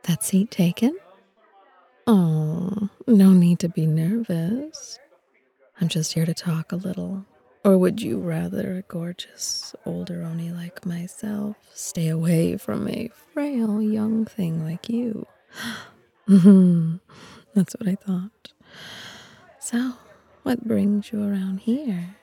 That seat taken? Oh, no need to be nervous. I'm just here to talk a little. Or would you rather a gorgeous older Oni like myself stay away from a frail young thing like you? That's what I thought. So, what brings you around here?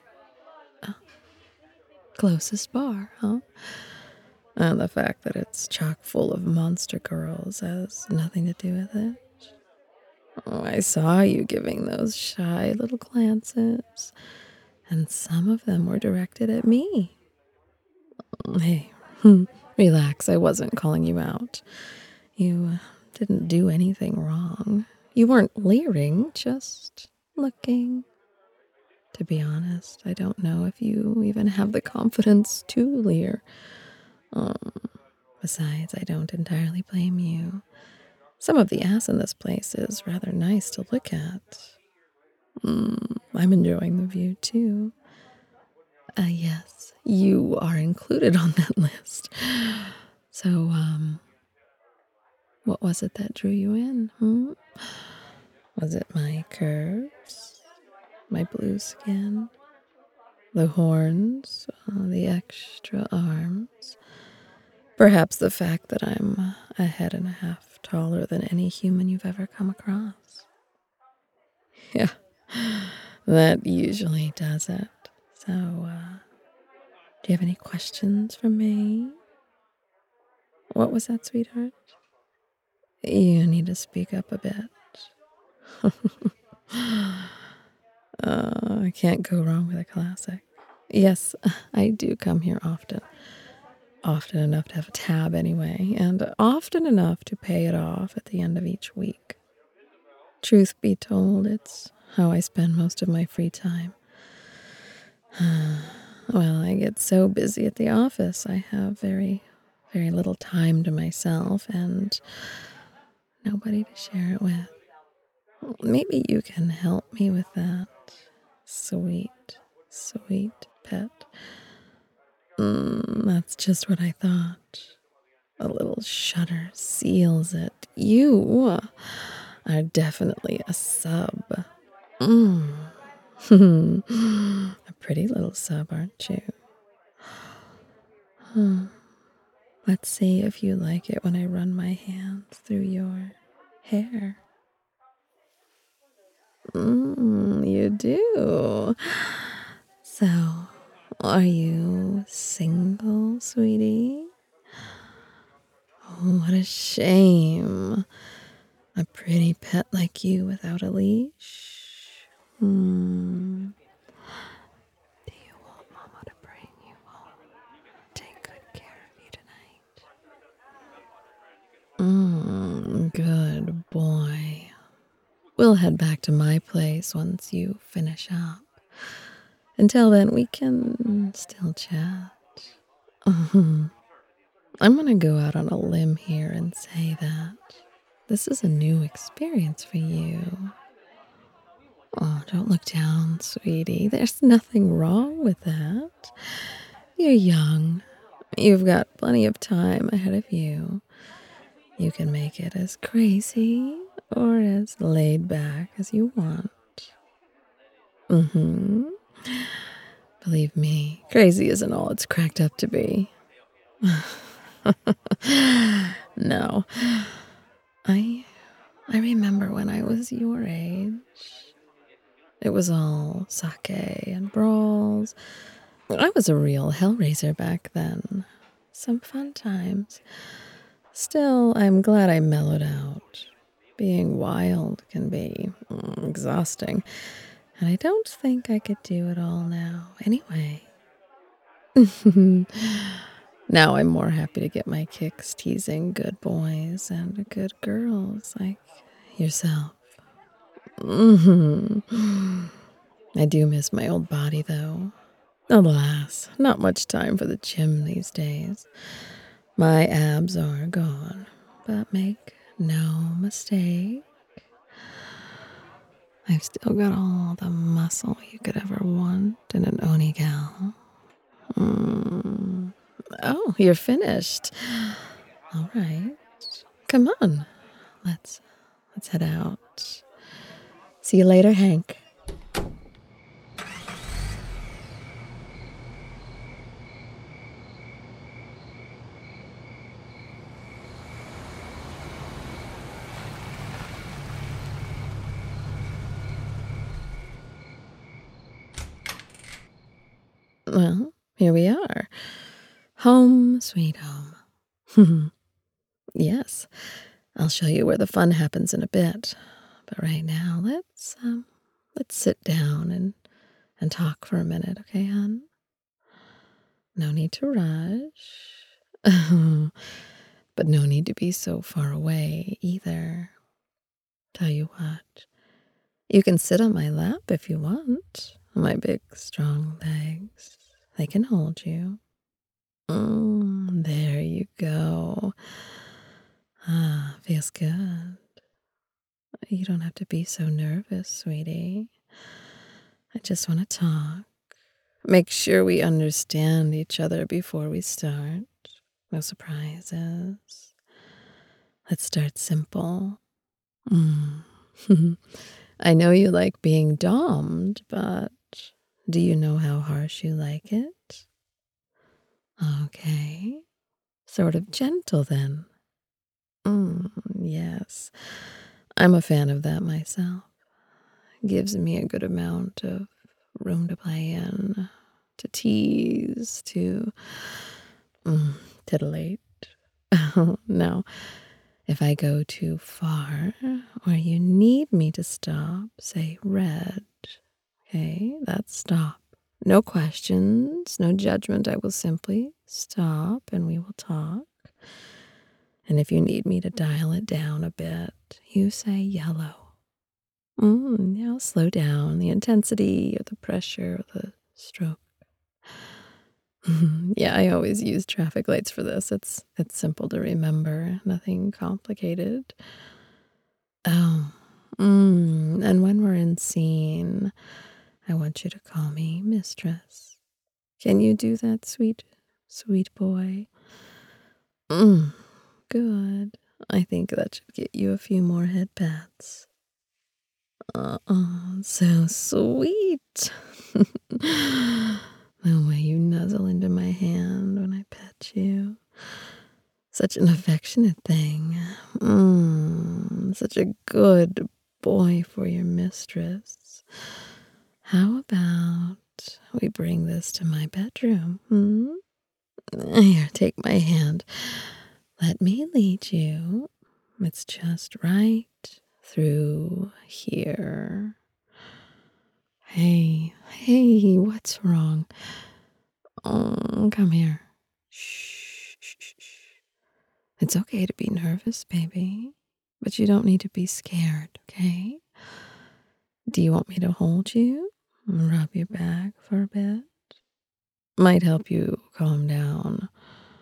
Closest bar, huh? And the fact that it's chock full of monster girls has nothing to do with it. Oh, I saw you giving those shy little glances, and some of them were directed at me. Hey, relax, I wasn't calling you out. You didn't do anything wrong. You weren't leering, just looking. To be honest, I don't know if you even have the confidence to leer. Um, Besides, I don't entirely blame you. Some of the ass in this place is rather nice to look at. I'm enjoying the view too. Yes, you are included on that list. So, what was it that drew you in? Was it my curves? My blue skin? The horns? The extra arms? Perhaps the fact that I'm a head and a half taller than any human you've ever come across. Yeah, that usually does it. So, do you have any questions for me? What was that, sweetheart? You need to speak up a bit. I can't go wrong with a classic. Yes, I do come here often. Often enough to have a tab anyway, and often enough to pay it off at the end of each week. Truth be told, it's how I spend most of my free time. Well, I get so busy at the office, I have very, very little time to myself and nobody to share it with. Maybe you can help me with that. Sweet, sweet pet. That's just what I thought. A little shudder seals it. You are definitely a sub. A pretty little sub, aren't you? Let's see if you like it when I run my hands through your hair. You do. So, are you single, sweetie? Oh, what a shame. A pretty pet like you without a leash. Do you want Mama to bring you home? Take good care of you tonight. Good boy. We'll head back to my place once you finish up. Until then, we can still chat. I'm gonna go out on a limb here and say that this is a new experience for you. Oh, don't look down, sweetie. There's nothing wrong with that. You're young. You've got plenty of time ahead of you. You can make it as crazy or as laid back as you want. Believe me, crazy isn't all it's cracked up to be. No. I remember when I was your age. It was all sake and brawls. I was a real hellraiser back then. Some fun times. Still, I'm glad I mellowed out. Being wild can be exhausting, and I don't think I could do it all now anyway. Now I'm more happy to get my kicks teasing good boys and good girls like yourself. I do miss my old body, though. Alas, not much time for the gym these days. My abs are gone, but make no mistake, I've still got all the muscle you could ever want in an Oni gal. Oh, you're finished. All right. Come on, let's head out. See you later, Hank. Well, here we are. Home, sweet home. Yes, I'll show you where the fun happens in a bit. But right now, let's sit down and talk for a minute, okay, hon? No need to rush. But no need to be so far away either. Tell you what, you can sit on my lap if you want. My big, strong legs, they can hold you. There you go. Ah, feels good. You don't have to be so nervous, sweetie. I just want to talk. Make sure we understand each other before we start. No surprises. Let's start simple. Mm. I know you like being domed, but do you know how harsh you like it? Okay. Sort of gentle then. Yes. I'm a fan of that myself. Gives me a good amount of room to play in, to tease, to titillate. Now, if I go too far or you need me to stop, say red. Okay, that's stop. No questions, no judgment. I will simply stop and we will talk. And if you need me to dial it down a bit, you say yellow. Yeah, I'll slow down the intensity or the pressure or the stroke. Yeah, I always use traffic lights for this. It's simple to remember, nothing complicated. Oh, and when we're in scene, I want you to call me mistress. Can you do that, sweet, sweet boy? Good. I think that should get you a few more head pats. So sweet. The way you nuzzle into my hand when I pet you. Such an affectionate thing. Such a good boy for your mistress. How about we bring this to my bedroom? Here, take my hand. Let me lead you. It's just right through here. Hey, what's wrong? Oh, come here. Shh, shh, shh, shh. It's okay to be nervous, baby, but you don't need to be scared, okay? Do you want me to hold you and rub your back for a bit? Might help you calm down.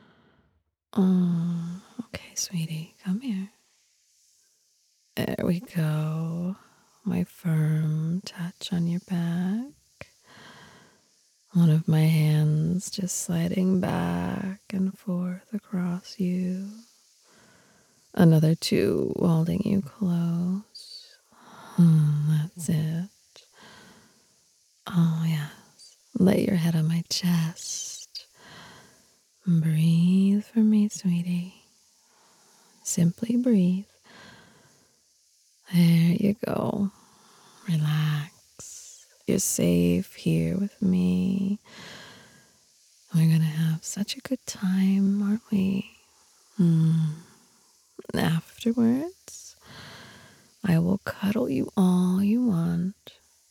Oh, okay, sweetie, come here. There we go. My firm touch on your back. One of my hands just sliding back and forth across you. Another two holding you close. That's it. Oh, yes. Lay your head on my chest. Breathe for me, sweetie. Simply breathe. There you go. Relax. You're safe here with me. We're going to have such a good time, aren't we? Afterwards, I will cuddle you all you want,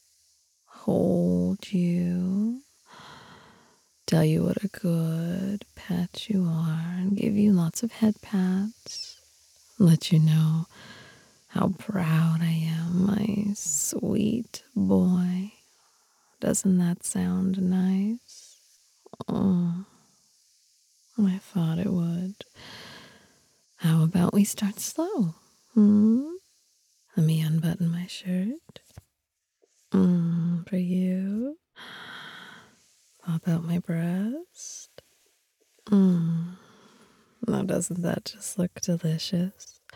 hold you, tell you what a good pet you are, and give you lots of head pats, let you know how proud I am, my sweet boy. Doesn't that sound nice? Oh, I thought it would. How about we start slow? Let me unbutton my shirt. For you. Pop out my breast. Now doesn't that just look delicious?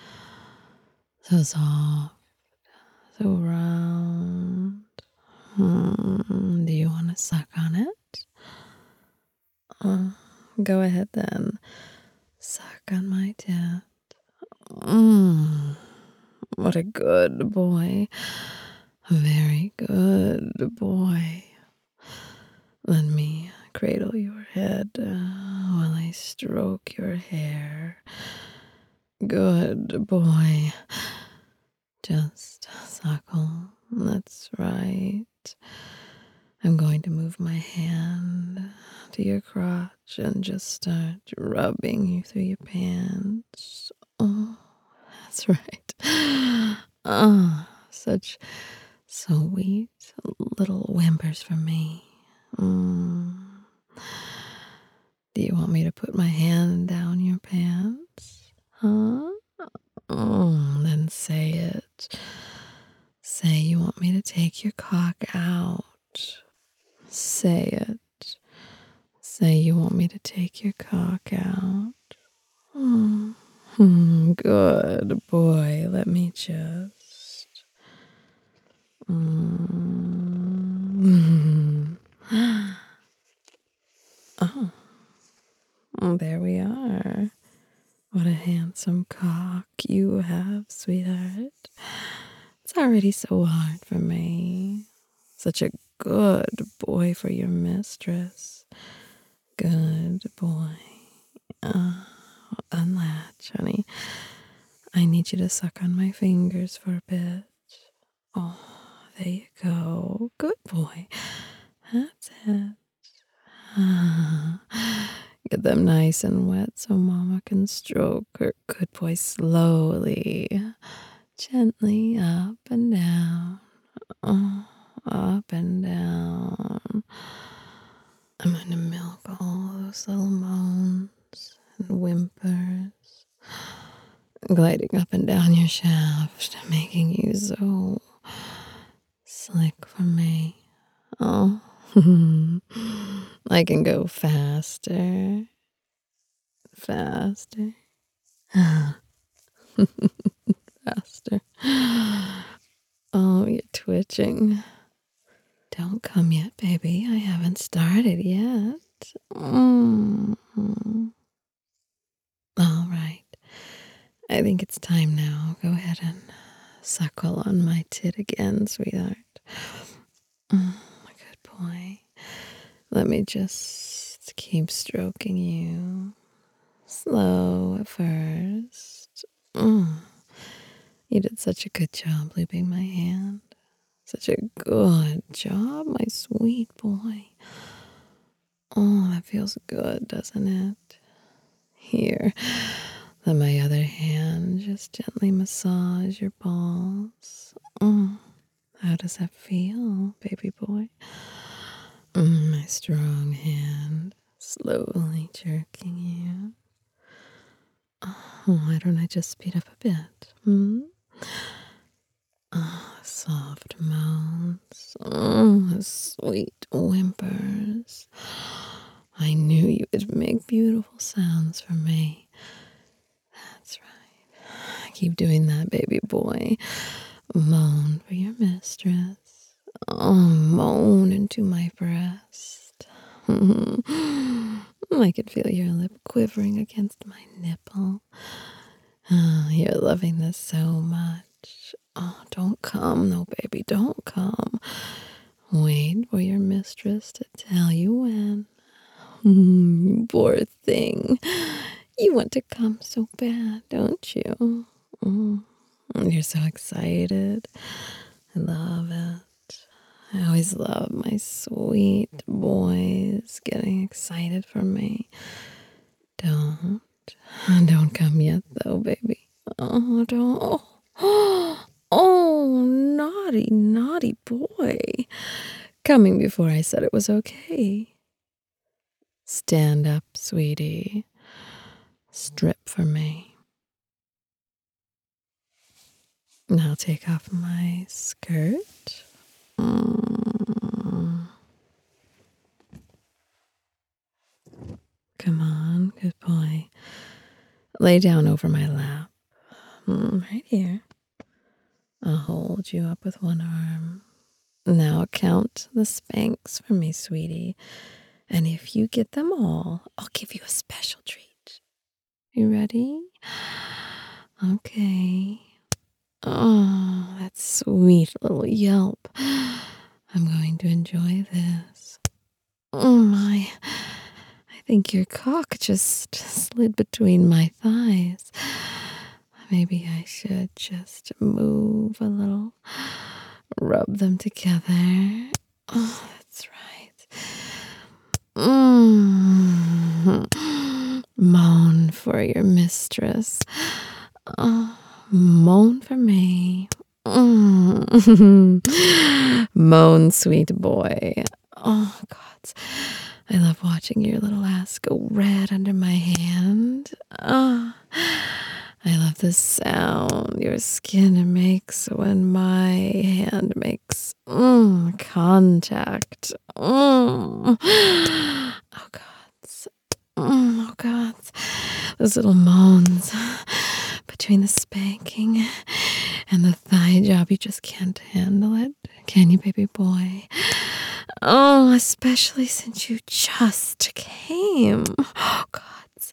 So soft, so round. Do you want to suck on it? Uh, Go ahead then. Suck on my tit. Mmm. What a good boy. A very good boy. Let me cradle your head while I stroke your hair. Good boy. Just suckle. That's right. I'm going to move my hand to your crotch and just start rubbing you through your pants. Oh, that's right. Such sweet little whimpers from me. Mm. Do you want me to put my hand down your pants? Huh? Then say it. Say you want me to take your cock out. Say it. Say you want me to take your cock out. Good boy. Let me just. Mm. Oh, there we are. What a handsome cock you have, sweetheart. It's already so hard for me. Such a good boy for your mistress. Good boy. Unlatch, honey. I need you to suck on my fingers for a bit. Oh, there you go. Good boy. That's it. Get them nice and wet so Mama can stroke her good boy slowly, gently up and down. Oh, up and down. I'm going to milk all those little moans and whimpers, gliding up and down your shaft, making you so slick for me. Oh, I can go faster, faster, faster. Oh, you're twitching. Don't come yet, baby. I haven't started yet. Mm. All right. I think it's time now. Go ahead and suckle on my tit again, sweetheart. Good boy. Let me just keep stroking you. Slow at first. You did such a good job looping my hand. Such a good job, my sweet boy. Oh, that feels good, doesn't it? Here, let my other hand just gently massage your balls. How does that feel, baby boy? My strong hand slowly jerking you. Why don't I just speed up a bit? Soft moans. Sweet whimpers. I knew you would make beautiful sounds for me. That's right. Keep doing that, baby boy. Moan for your mistress. Moan into my breast. I could feel your lip quivering against my nipple. You're loving this so much. Oh, don't come, no, baby, don't come. Wait for your mistress to tell you when. You poor thing. You want to come so bad, don't you? You're so excited. I love it. I always love my sweet boys getting excited for me. Don't come yet, though, baby. Oh, don't. Oh, naughty, naughty boy. Coming before I said it was okay. Stand up, sweetie. Strip for me. Now take off my skirt. Come on, good boy. Lay down over my lap. Right here. I'll hold you up with one arm. Now count the spanks for me, sweetie. And if you get them all, I'll give you a special treat. You ready? Okay. Oh, that sweet little yelp. I'm going to enjoy this. Oh my. I think your cock just slid between my thighs. Maybe I should just move a little, rub them together. Oh, that's right. Moan for your mistress. Oh, moan for me. Moan, sweet boy. Oh, God. I love watching your little ass go red under my hand. Oh, I love the sound your skin makes when my hand makes contact. Oh, God. Oh, God. Those little moans between the spanking and the thigh job. You just can't handle it, can you, baby boy? Oh, especially since you just came. Oh, God.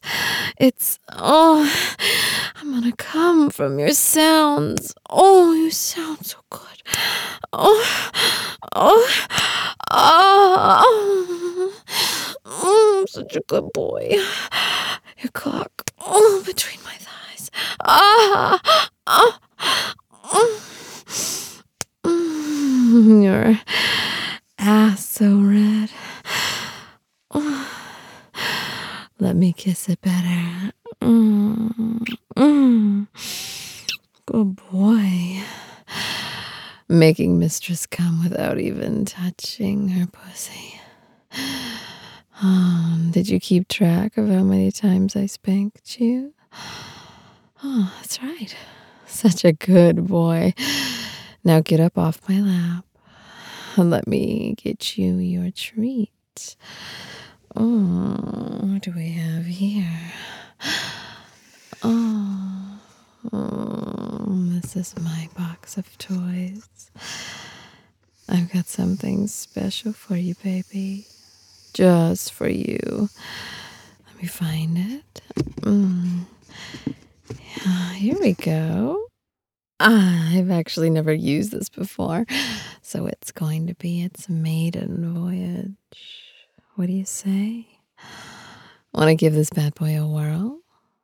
I'm gonna come from your sounds. Oh, you sound so good. Oh, oh, such a good boy. Your cock, between my thighs. Your ass so red. Let me kiss it better. Good boy. Making mistress come without even touching her pussy. Did you keep track of how many times I spanked you? Oh, that's right. Such a good boy. Now get up off my lap and let me get you your treat. Oh, what do we have here? This is my box of toys. I've got something special for you, baby. Just for you. Let me find it. Yeah, here we go. I've actually never used this before, so it's going to be its maiden voyage. What do you say? Want to give this bad boy a whirl?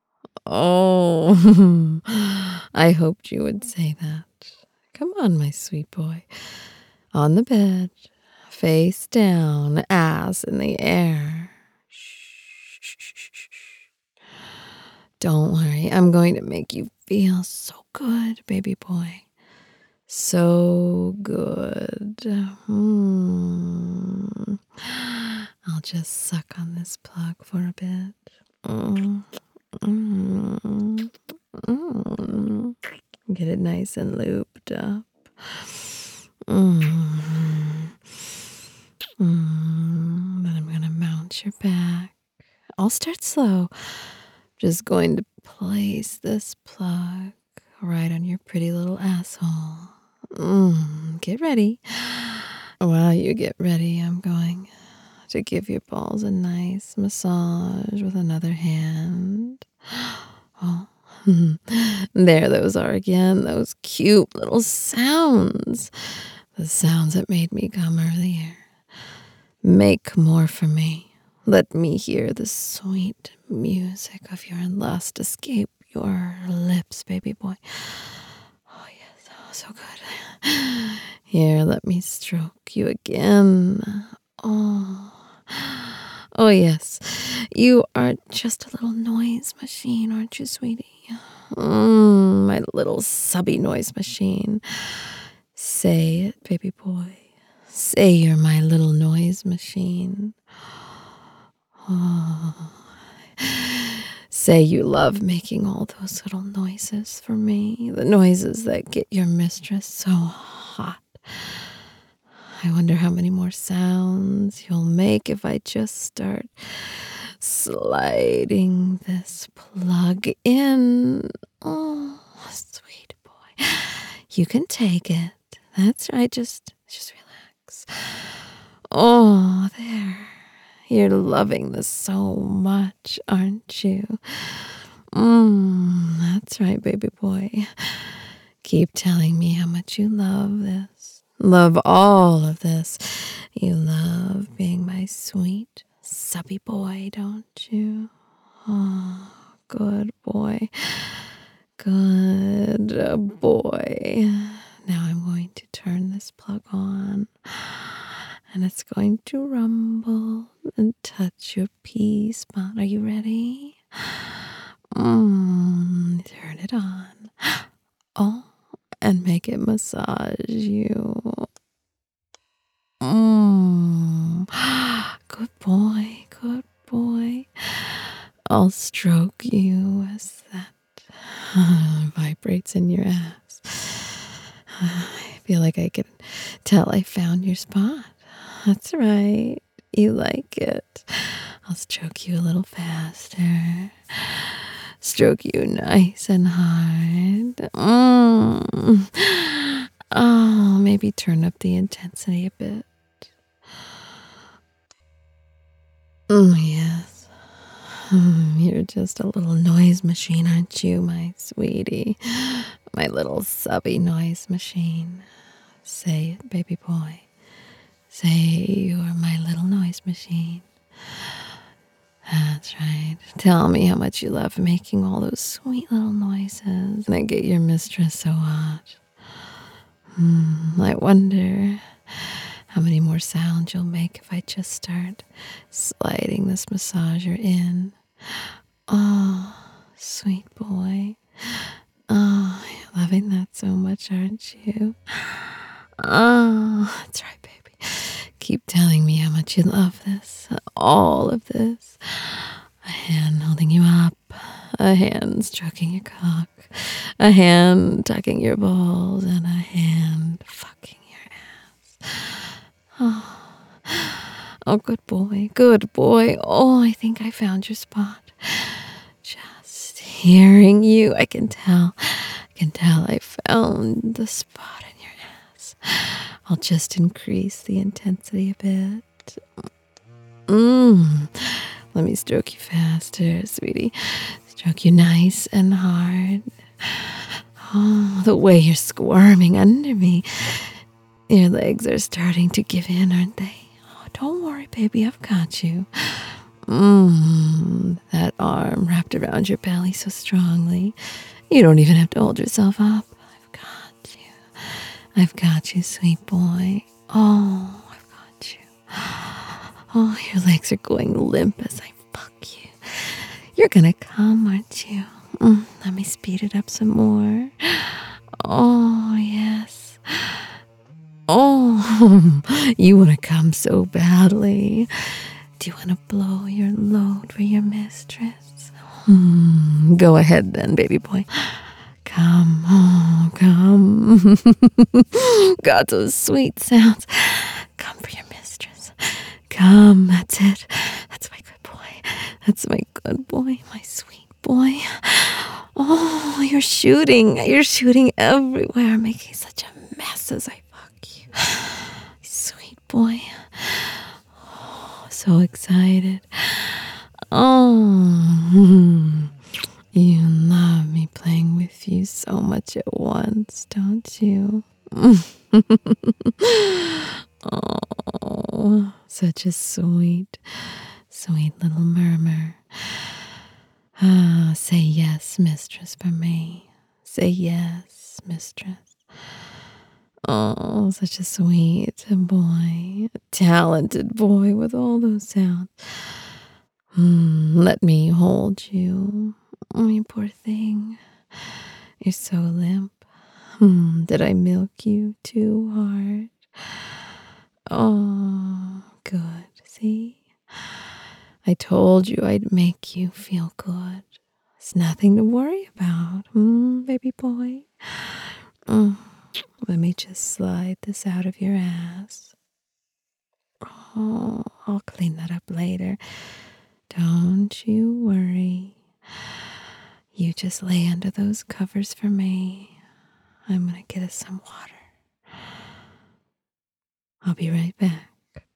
Oh, I hoped you would say that. Come on, my sweet boy. On the bed, face down, ass in the air. Shh. Don't worry, I'm going to make you feel so good, baby boy. So good. I'll just suck on this plug for a bit. Get it nice and looped up. Then I'm going to mount your back. I'll start slow. Just going to place this plug right on your pretty little asshole. Get ready. While you get ready, I'm going to give your balls a nice massage with another hand. Oh, there those are again, those cute little sounds. The sounds that made me come earlier. Make more for me. Let me hear the sweet music of your lust escape your lips, baby boy. Oh, yes, so good. Here, let me stroke you again. Oh, yes. You are just a little noise machine, aren't you, sweetie? My little subby noise machine. Say it, baby boy. Say you're my little noise machine. Oh. Say you love making all those little noises for me. The noises that get your mistress so hot. I wonder how many more sounds you'll make if I just start sliding this plug in. Oh, sweet boy. You can take it. That's right. Just relax. Oh, there. You're loving this so much, aren't you? That's right, baby boy. Keep telling me how much you love this. Love all of this. You love being my sweet, subby boy, don't you? Oh, good boy. Good boy. Now I'm going to turn this plug on, and it's going to rumble and touch your P spot. Are you ready? Turn it on. Oh, and make it massage you. Good boy, good boy. I'll stroke you as that vibrates in your ass. I feel like I can tell I found your spot. That's right. You like it. I'll stroke you a little faster. Stroke you nice and hard. Oh, maybe turn up the intensity a bit. Yes. You're just a little noise machine, aren't you, my sweetie? My little subby noise machine. Say it, baby boy. Say you're my little noise machine. That's right. Tell me how much you love making all those sweet little noises that get your mistress so hot. I wonder how many more sounds you'll make if I just start sliding this massager in. Oh, sweet boy. Oh, you're loving that so much, aren't you? Oh, that's right, baby. Keep telling me how much you love this, all of this. A hand holding you up, a hand stroking your cock, a hand tucking your balls, and a hand fucking your ass. Oh, good boy, good boy. Oh, I think I found your spot. Just hearing you, I can tell I found the spot in your ass. I'll just increase the intensity a bit. Let me stroke you faster, sweetie. Stroke you nice and hard. Oh, the way you're squirming under me. Your legs are starting to give in, aren't they? Oh, don't worry, baby. I've got you. That arm wrapped around your belly so strongly. You don't even have to hold yourself up. I've got you, sweet boy. Oh, I've got you. Oh, your legs are going limp as I fuck you. You're gonna come, aren't you? Let me speed it up some more. Oh, yes. Oh, you wanna come so badly. Do you wanna blow your load for your mistress? Go ahead then, baby boy. Come, oh, come. Got those sweet sounds. Come for your mistress. Come, that's it. That's my good boy. That's my good boy, my sweet boy. Oh, you're shooting. You're shooting everywhere, making such a mess as I fuck you. Sweet boy. Oh, so excited. Oh, you love me playing with you so much at once, don't you? Oh, such a sweet, sweet little murmur. Say yes, mistress, for me. Say yes, mistress. Oh, such a sweet boy, a talented boy with all those sounds. Let me hold you. Oh, you poor thing. You're so limp. Did I milk you too hard? Oh, good. See? I told you I'd make you feel good. It's nothing to worry about, baby boy. Let me just slide this out of your ass. Oh, I'll clean that up later. Don't you worry. You just lay under those covers for me. I'm gonna get us some water. I'll be right back.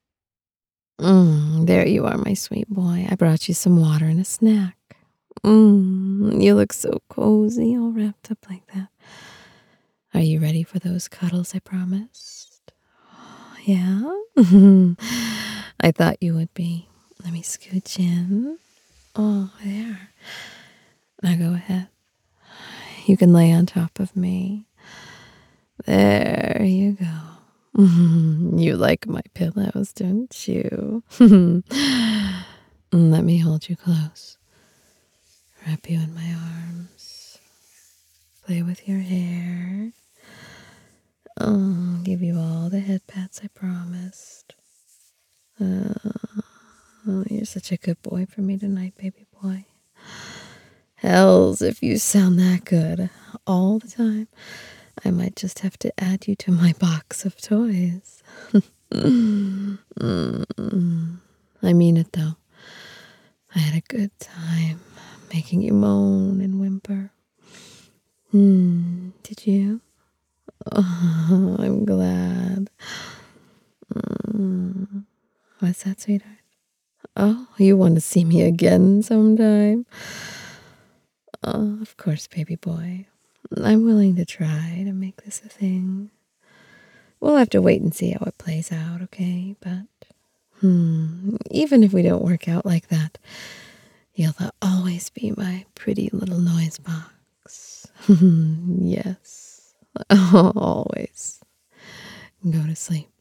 There you are, my sweet boy. I brought you some water and a snack. You look so cozy, all wrapped up like that. Are you ready for those cuddles I promised? Yeah? I thought you would be. Let me scooch in. Oh, there. Now go ahead. You can lay on top of me. There you go. You like my pillows, don't you? Let me hold you close. Wrap you in my arms. Play with your hair. Give you all the head pats I promised. You're such a good boy for me tonight, baby boy. Hells, if you sound that good all the time, I might just have to add you to my box of toys. I mean it though. I had a good time making you moan and whimper. Did you? Oh, I'm glad. What's that, sweetheart? Oh, you want to see me again sometime? Oh, of course, baby boy. I'm willing to try to make this a thing. We'll have to wait and see how it plays out, okay? But, even if we don't work out like that, you'll always be my pretty little noise box. Yes, always. Go to sleep.